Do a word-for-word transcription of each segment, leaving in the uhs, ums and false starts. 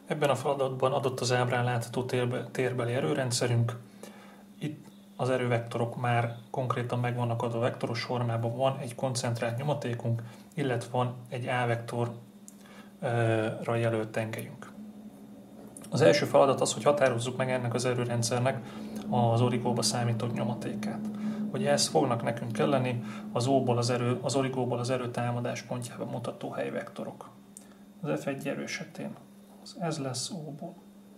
Ebben a feladatban adott az ábrán látható térbeli erőrendszerünk. Itt az erővektorok már konkrétan meg vannak adva vektoros formában, van egy koncentrált nyomatékunk, illetve van egy A-vektorra jelölt tengelyünk. Az első feladat az, hogy határozzuk meg ennek az erőrendszernek az origóba számított nyomatékát. Ugye ezt fognak nekünk kelleni az O-ból az, erő, az origóból az erő támadás pontjába mutató helyvektorok. Az F egy erő esetén az ez lesz O-ból.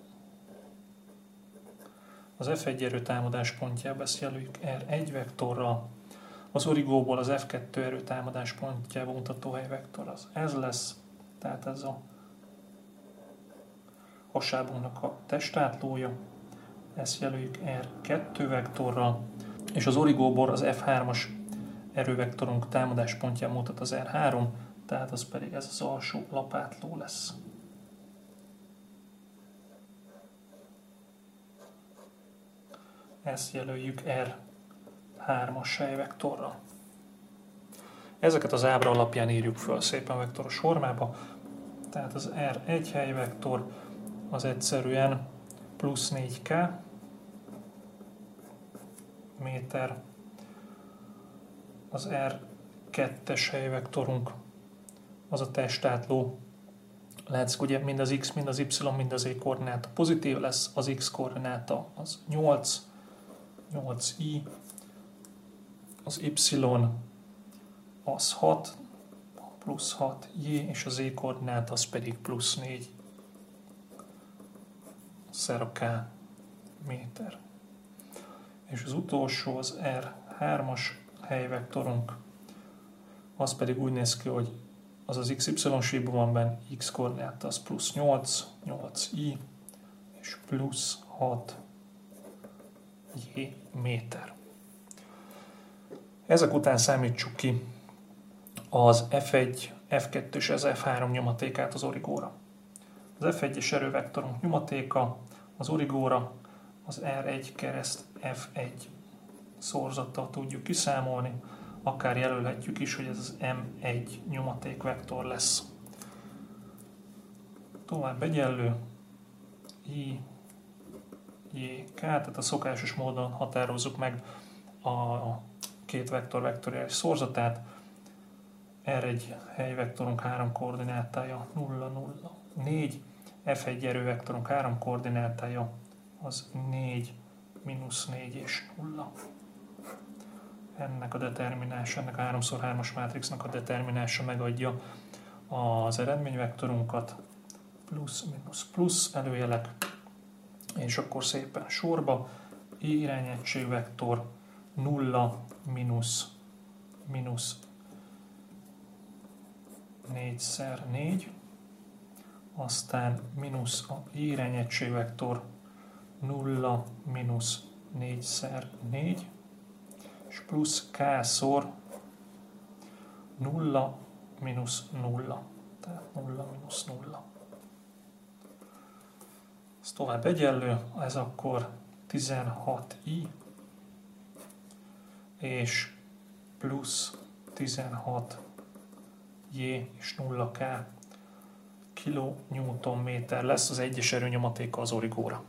Az F egy erő támadás pontjába ezt jelöljük R egy vektorral. Az origóból az F kettő erő támadás pontjába mutató helyvektor az ez lesz, tehát ez a hasábunknak a testátlója. Ezt jelöljük R kettő vektorral, és az origóból az F hármas erővektorunk támadás pontján mutat az R három, tehát az pedig ez az alsó lapátló lesz. Ezt jelöljük R hármas helyvektorral. Ezeket az ábra alapján írjuk föl szépen vektoros formába, tehát az R egy helyvektor az egyszerűen plusz négy K méter, az R kettes helyvektorunk az a testátló. Látszik, ugye mind az X, mind az Y, mind az Y koordináta pozitív lesz, az X koordináta az nyolc, nyolc i, az Y az hat, plusz hat j, és az Z koordináta az pedig plusz négy szera K méter. És az utolsó az R hármas helyvektorunk, az pedig úgy néz ki, hogy az az iksz ipszilon síkban van benne, X koordináta az plusz nyolc, nyolc i, és plusz hat j méter. Ezek után számítsuk ki az F egy, F kettő és az F három nyomatékát az origóra. Az F egyes erővektorunk nyomatéka az origóra az R egy kereszt F egy szorzattal tudjuk kiszámolni, akár jelölhetjük is, hogy ez az M egy nyomatékvektor lesz. Tovább egyenlő I, J, K, tehát a szokásos módon határozzuk meg a két vektor vektoriális szorzatát. R egy helyvektorunk három koordinátája nulla, nulla, négy, F egy erővektorunk három koordinátája az négy, mínusz négy és nulla. Ennek a determinása, ennek a három szor hármas mátrixnak a determinása megadja az eredményvektorunkat, plusz, mínusz, plusz előjelek, és akkor szépen sorba, I irányegységvektor nulla, mínusz, mínusz négyszer négy, aztán mínusz a I irányegységvektor nulla, mínusz négyszer négy, és plusz K szor nulla, mínusz nulla, tehát nulla, mínusz nulla. Ez tovább egyenlő, ez akkor tizenhat i, és plusz tizenhat j és nulla k kilonewton-méter lesz az egyes erőnyomatéka az origóra.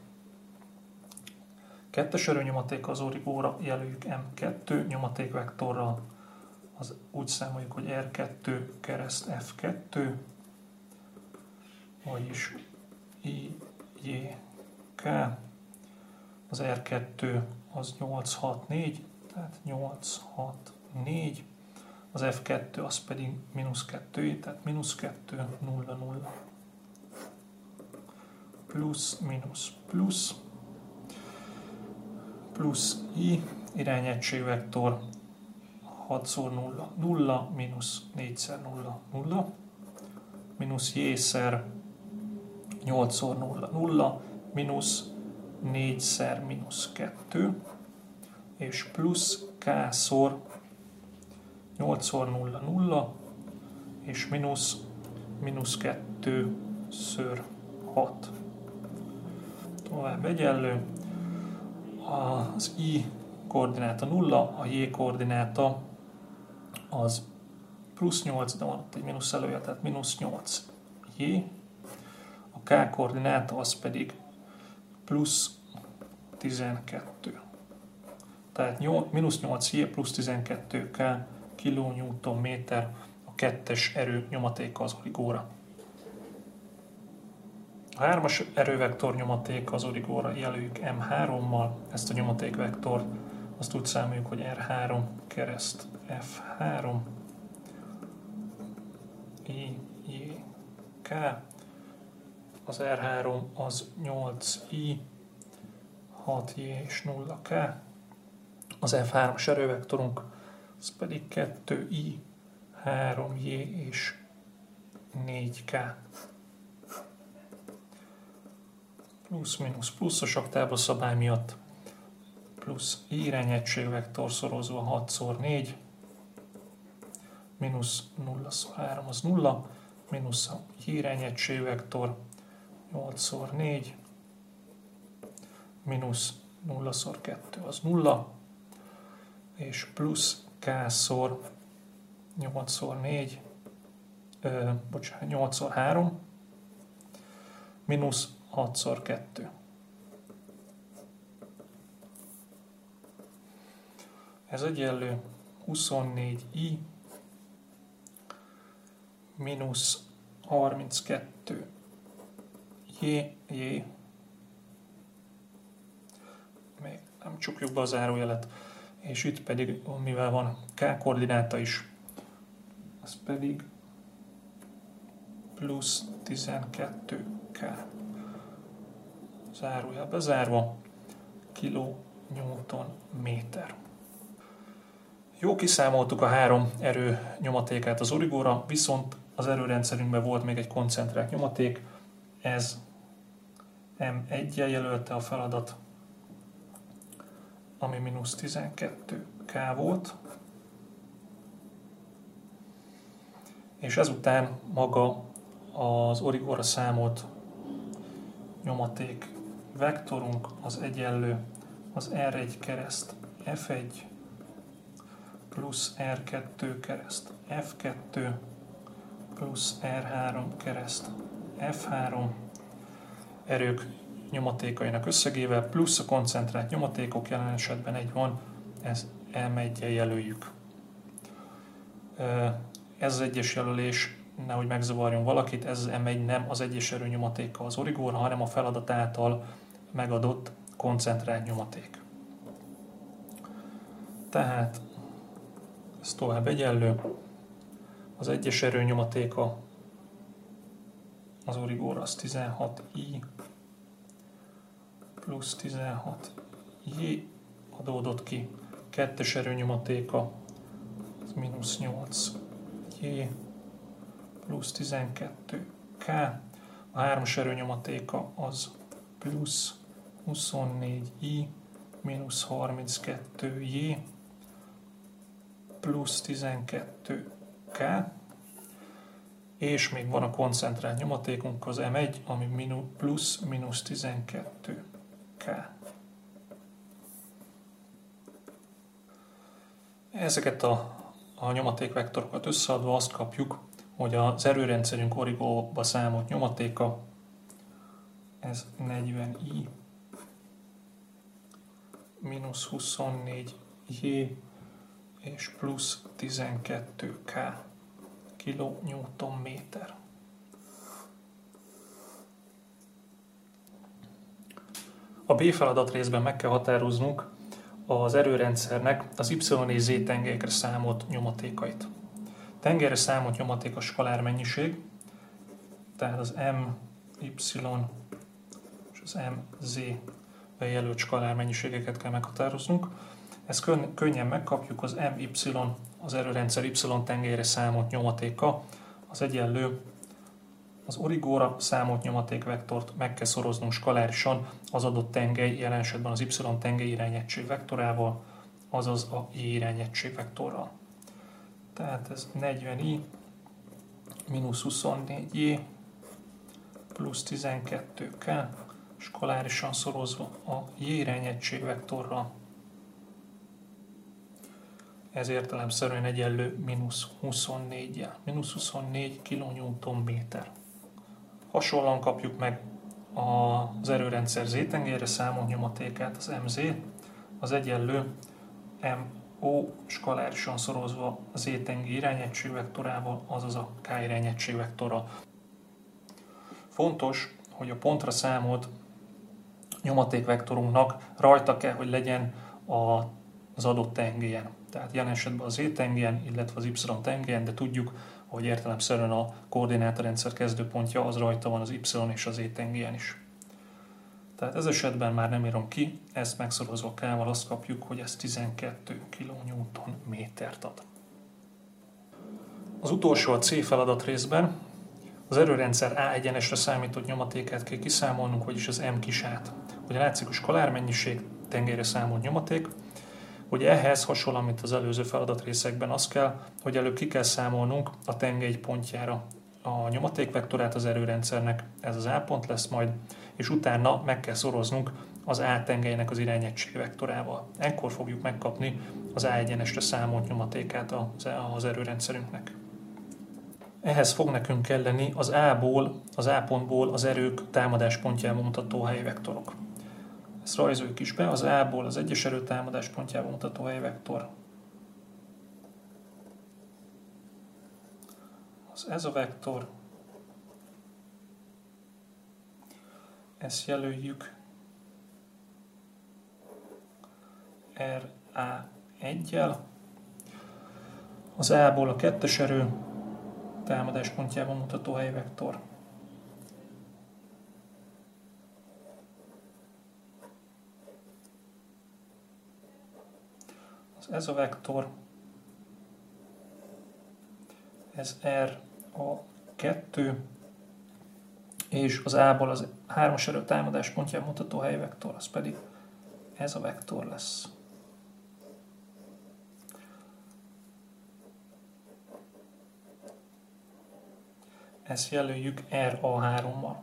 Kettes erőnyomatéka az origóra jelöljük M kettő nyomatékvektorral, az úgy számoljuk, hogy R kettő kereszt F kettő, vagyis I, J, K, az R kettő az nyolc, hat, négy, tehát nyolc, hat, négy, az F kettő az pedig mínusz kettő, tehát mínusz kettő, nulla, nulla, plusz, mínusz, plusz, plusz I, irányegységvektor hatszor nulla, nulla, mínusz négyszer nulla, nulla, mínusz J-szer nyolcszor nulla, nulla, mínusz négyszer mínusz kettő, és plusz K-szor nyolcszor nulla, nulla, és mínusz, mínusz kettő ször hat. Tovább egyenlő. Az I koordináta nulla, a J koordináta az plusz nyolc, de van ott egy mínusz előjel, tehát mínusz nyolc J. A K koordináta az pedig plusz tizenkettő. Tehát mínusz nyolc J plusz tizenkettő K kilonewton-méter a kettes erő nyomatéka az origóra. A hármas erővektor nyomatéka az origóra jelöljük M hárommal, ezt a nyomatékvektort azt úgy számoljuk, hogy R három kereszt F három I, J, K, az R három az nyolc I, hat J és nulla K, az F hármas erővektorunk az pedig kettő I, három J és négy K. Plusz-minusz pluszos táblaszabály miatt plusz I irányegységvektor szorozva hat szor négy, mínusz nulla szor három az nulla, mínusz a J irányegységvektor nyolc szor négy, mínusz nulla szor kettő az nulla, és plusz K szor nyolc szor négy, ö, bocsánat, nyolc szor három, mínusz hat szor kettő. Ez egyenlő huszonnégy I mínusz harminckettő J, J, még nem csukjuk be a zárójelet, és itt pedig, mivel van K koordináta is, az pedig plusz tizenkettő K. Zárójel bezárva, kilonewton-méter. Jó, kiszámoltuk a három erő nyomatékát az origóra, viszont az erőrendszerünkben volt még egy koncentrált nyomaték, ez M egyel jelölte a feladat, ami mínusz tizenkettő K volt, és ezután maga az origóra számolt nyomaték vektorunk az egyenlő az R egy kereszt F egy plusz R kettő kereszt F kettő plusz R három kereszt F három erők nyomatékainak összegével, plusz a koncentrált nyomatékok, jelen esetben egy van, ezt M egyel jelöljük. Ez az egyes jelölés, nehogy megzavarjon valakit, ez az M egy nem az egyes erőnyomatéka az origóra, hanem a feladat által megadott koncentrált nyomaték. Tehát ez tovább egyenlő. Az egyes erőnyomatéka az origóra az tizenhat I plusz tizenhat J adódott ki. Kettes erőnyomatéka az mínusz nyolc J plusz tizenkettő K. A hármas erőnyomatéka az plusz huszonnégy I mínusz harminckettő J plusz tizenkettő K. És még van a koncentrált nyomatékunk, az M egy, ami minu, plusz mínusz tizenkettő K. Ezeket a, a nyomatékvektorokat összeadva azt kapjuk, hogy az erőrendszerünk origóba számolt nyomatéka, ez negyven I mínusz huszonnégy J és plusz tizenkettő K kilonewton-méter. A B feladat részben meg kell határoznunk az erőrendszernek az Y és Z tengelyekre számolt nyomatékait. Tengelyre számolt nyomaték a skalár mennyiség, tehát az M, Y és az M, Z bejelölt skalár mennyiségeket kell meghatároznunk. Ezt könnyen megkapjuk, az M Y, az erőrendszer Y tengelyre számolt nyomatéka, az egyenlő az origóra számolt nyomatékvektort meg kell szoroznunk skalárisan az adott tengely, jelen esetben az Y tengely irányegység vektorával, azaz a J irányegység vektorral. Tehát ez negyven I mínusz huszonnégy J plusz tizenkettő K skalárisan szorozva a J irányegység vektorral. Ez értelemszerűen egyenlő mínusz huszonnégyel. mínusz huszonnégy kilonewton-méter. Hasonlóan kapjuk meg az erőrendszer Z-tengelyre számolt nyomatékát, az em zé, az egyenlő MO skalárisan szorozva a Z-tengely irányegységvektorával, azaz a K irányegységvektorral. Fontos, hogy a pontra számolt nyomatékvektorunknak rajta kell, hogy legyen az adott tengelyen. Tehát jelen esetben az Z-tengelyen, illetve az Y-tengelyen, de tudjuk, hogy értelemszerűen a koordinátorrendszer kezdőpontja az rajta van az Y és az Z-tengelyen is. Tehát ez esetben már nem írom ki, ezt megszorozva K-val azt kapjuk, hogy ez tizenkét kilonewton métert ad. Az utolsó a C feladat részben az erőrendszer A egyenesre számított nyomatékát kell kiszámolnunk, vagyis az M kisát. Ugye látszik a skalármennyiség tengelyre számolt nyomaték, hogy ehhez hasonlóan, mint az előző feladatrészekben az kell, hogy előbb ki kell számolnunk a tengely pontjára a nyomatékvektorát az erőrendszernek, ez az A pont lesz majd, és utána meg kell szoroznunk az A tengelynek az irányegységvektorával. Ekkor fogjuk megkapni az A egyenesre számolt nyomatékát az erőrendszerünknek. Ehhez fog nekünk kelleni az A-ból, az A pontból az erők támadáspontjába mutató helyvektorok. Ezt rajzoljuk is be, az A-ból az egyes erő támadáspontjába mutató helyvektor. Az ez a vektor. Ezt jelöljük er á egyel. Az A-ból a kettes erő támadáspontjában mutató helyvektor. Az ez a vektor, ez er á kettő, és az A-ból az hármas erő támadáspontjában mutató helyvektor, az pedig ez a vektor lesz. Ezt jelöljük er á hárommal.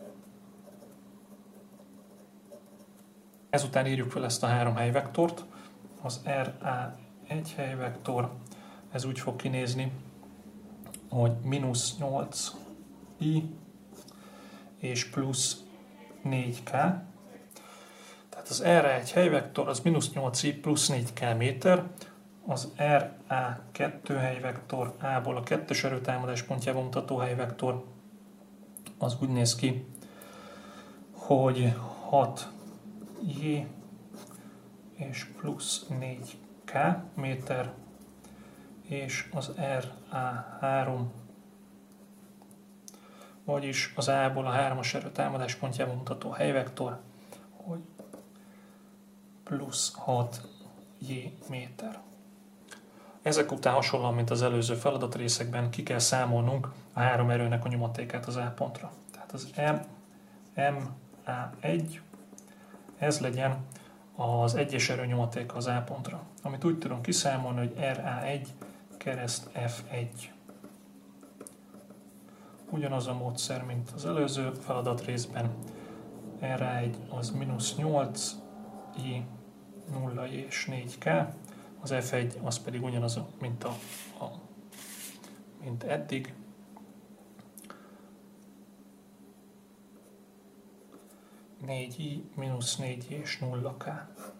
Ezután írjuk fel ezt a három helyvektort. Az er á egy helyvektor, ez úgy fog kinézni, hogy mínusz nyolc i és plusz négy k. Tehát az er á egy helyvektor az mínusz nyolc i plusz négy k méter, az er á kettő helyvektor, A-ból a kettes erőtámadás pontjában mutató helyvektor, az úgy néz ki, hogy hat j és plusz négy k méter, és az er á három, vagyis az A-ból a hármas erő támadáspontjában mutató helyvektor, hogy plusz hat j méter. Ezek után hasonlóan, mint az előző feladatrészekben ki kell számolnunk a három erőnek a nyomatékát az A pontra. Tehát az M, M, á egy, ez legyen az egyes erő nyomatéka az A pontra, amit úgy tudom kiszámolni, hogy er á egy kereszt ef egy. Ugyanaz a módszer, mint az előző feladat részben. er á egy az mínusz nyolc i, nulla j és négy k, az ef egy az pedig ugyanaz, mint, a, a, mint eddig. négy i, mínusz négy j és nulla k.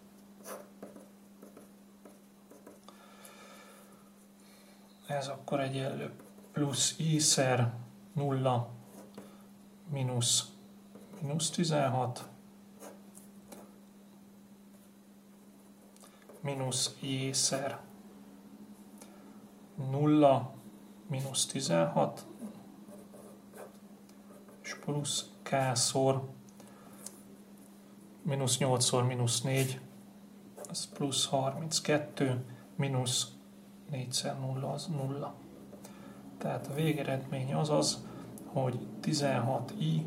Ez akkor egyenlő plusz i szer nulla mínusz mínusz tizenhat mínusz j szer nulla mínusz tizenhat és plusz k szor mínusz nyolcszor mínusz négy, az plusz harminckettő, mínusz négyszer nulla az nulla. Tehát a végeredmény az az, hogy tizenhat i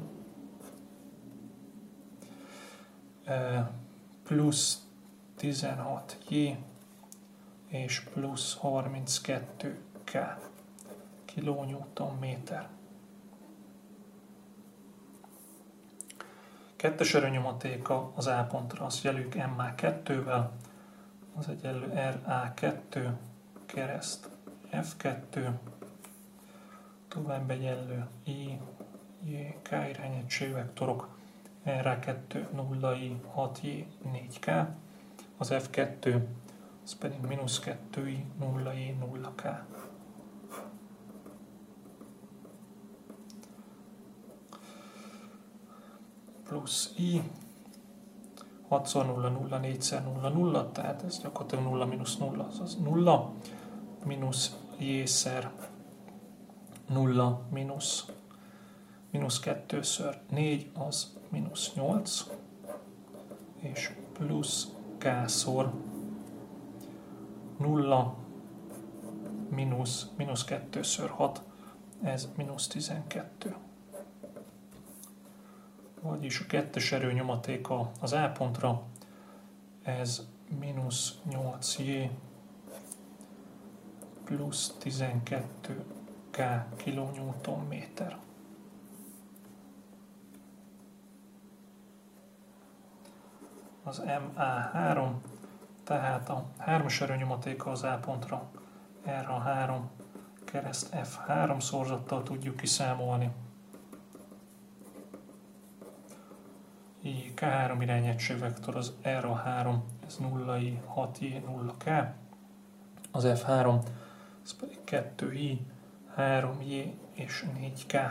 plusz tizenhat j és plusz harminckettő k kilonewton méter. Kettes erőnyomatéka az A pontra, azt jelöljük em á kettővel, az egyenlő er á kettő kereszt ef kettő, tovább egyenlő i, j, k irányegységvektorok R A kettő, nulla i, hat j, négy k, az F kettő, az pedig mínusz kettő i, nulla j, nulla k. Plusz i, hatszor nulla, nulla, négyszer nulla, nulla, tehát ez gyakorlatilag nulla mínusz nulla, azaz nulla, mínusz j-szer nulla, mínusz, mínusz kettőször négy, az mínusz nyolc, és plusz k-szor nulla, mínusz, mínusz kettőször hat, ez mínusz tizenkettő. Vagyis a kettes erőnyomatéka az A pontra, ez mínusz nyolc j plusz tizenkettő k kilonewton-méter. Az M A három, tehát a hármas erőnyomatéka az A pontra R A három kereszt F három szorzattal tudjuk kiszámolni. Így K három irányegységvektor az R A három, ez nulla i, hat j, nulla k, az F három, ez pedig kettő i, három j és négy k.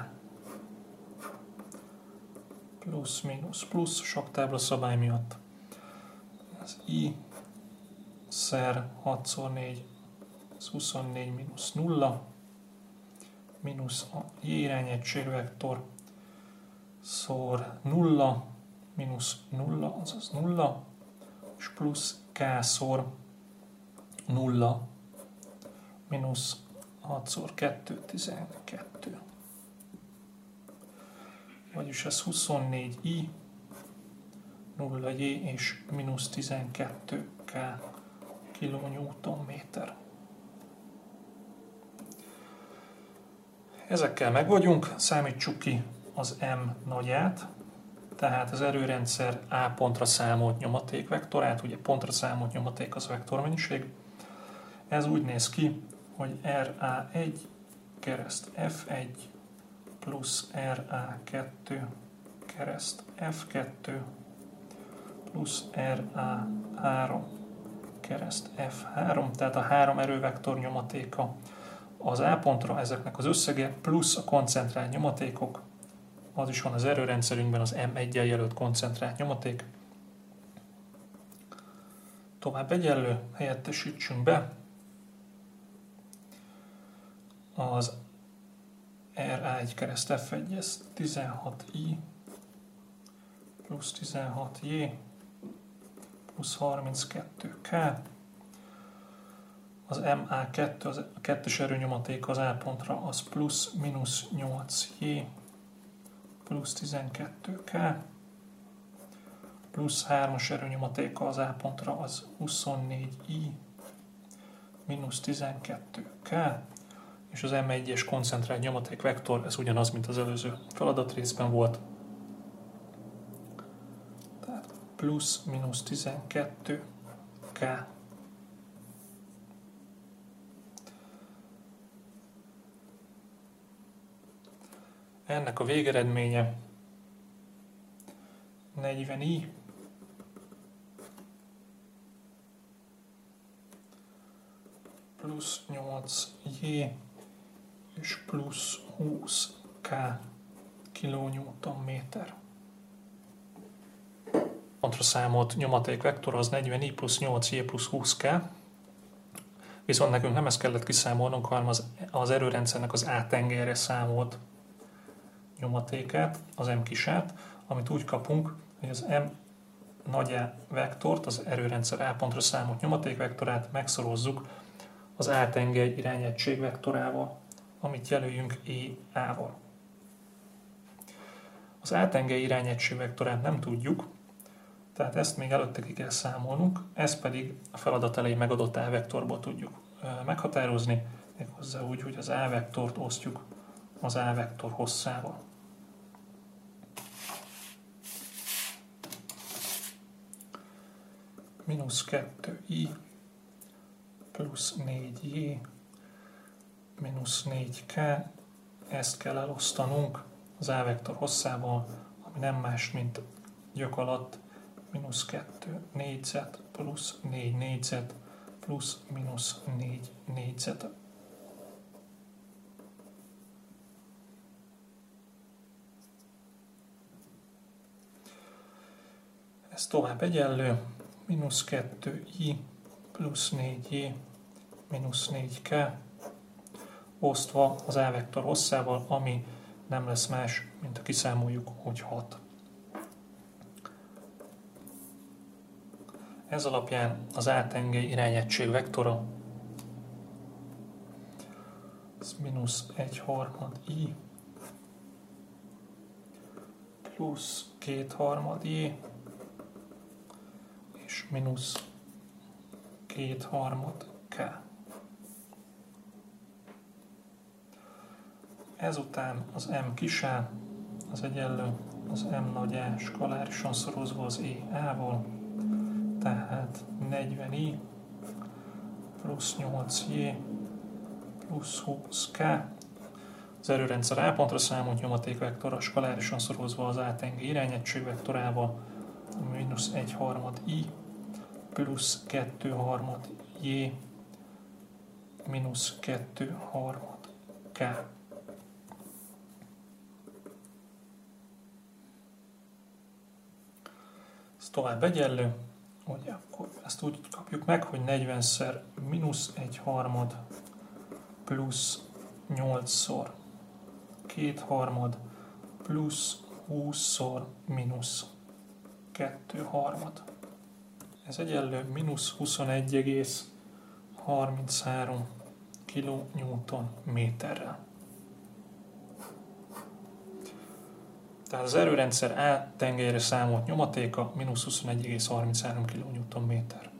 Plusz, mínusz, plusz, saktábla szabály miatt. Az i szer hatszor négy, az huszonnégy mínusz nulla, mínusz a j irányegységvektor szor nulla, mínusz nulla, azaz nulla, és plusz k szor nulla, mínusz hatszor kettő, tizenkettő. Vagyis ez huszonnégy i, nulla j és mínusz tizenkettő k kilonewton-méter. Ezekkel meg vagyunk, számítsuk ki az M nagyját, tehát az erőrendszer A pontra számolt nyomatékvektorát, ugye pontra számolt nyomaték az vektormennyiség. Ez úgy néz ki, hogy R A egy kereszt F egy plusz R A kettő kereszt F kettő plusz R A három kereszt F három, tehát a három erővektor nyomatéka az A pontra, ezeknek az összege plusz a koncentrált nyomatékok, az is van az erőrendszerünkben, az M egy-jel jelölt koncentrált nyomaték. Tovább egyenlő, helyettesítsünk be. Az R A egy kereszt F egy, ez tizenhat i plusz tizenhat j plusz harminckettő k. Az M A kettő, az a kettős erőnyomaték az A pontra, az plusz mínusz nyolc j plusz tizenkettő k, plusz hármas erőnyomatéka az A pontra, az huszonnégy i mínusz tizenkettő k, és az M egyes koncentrált nyomaték vektor, ez ugyanaz, mint az előző feladatrészben volt. Tehát plusz mínusz tizenkettő k. Ennek a végeredménye negyven i plusz nyolc j és plusz húsz k kilonewton-méter. Pontra számolt nyomatékvektor az negyven i plusz nyolc j plusz húsz k, viszont nekünk nem ezt kellett kiszámolnunk, hanem az, az erőrendszernek az A tengerre számolt nyomatékát, az M kisát, amit úgy kapunk, hogy az M nagy A vektort, az erőrendszer A pontra számolt nyomatékvektorát megszorozzuk az A tengely irányegység vektorával, amit jelöljünk E A-val. Az A tengely irányegység vektorát nem tudjuk, tehát ezt még előtte ki kell számolnunk, ezt pedig a feladat elején megadott A vektorból tudjuk meghatározni, méghozzá úgy, hogy az A vektort osztjuk az A vektor hosszával. Mínusz kettő i plusz négy j mínusz négy k, ezt kell elosztanunk az A vektor hosszával, ami nem más, mint gyök alatt mínusz kettő négyzet plusz négy négyzet plusz mínusz négy négyzet. Ez tovább egyenlő, mínusz kettő i plusz négy j mínusz négy k osztva az A vektor hosszával, ami nem lesz más, mint ha kiszámoljuk, hogy hat. Ez alapján az A tengely irányegység vektora ez mínusz egy harmad i plusz két harmad j és mínusz két harmad k. Ezután az m kis a az egyenlő az m nagy A skalárisan szorozva az e a-val, tehát negyven i plusz nyolc j plusz húsz k. Az erőrendszer A pontra számolt nyomatékvektora skalárisan szorozva az A tengely irányegység vektorával, mínusz egy harmad i plusz kettő harmad j mínusz kettő harmad k. Ez tovább egyenlő, hogy akkor ezt úgy kapjuk meg, hogy negyvenszer mínusz egy harmad plusz nyolcszor két harmad plusz húszszor mínusz kettő harmad. Ez egyenlő mínusz huszonegy egész harminchárom kilonewton méterrel. Tehát az erőrendszer A tengelyre számolt nyomatéka mínusz huszonegy egész harminchárom kilonewton méter.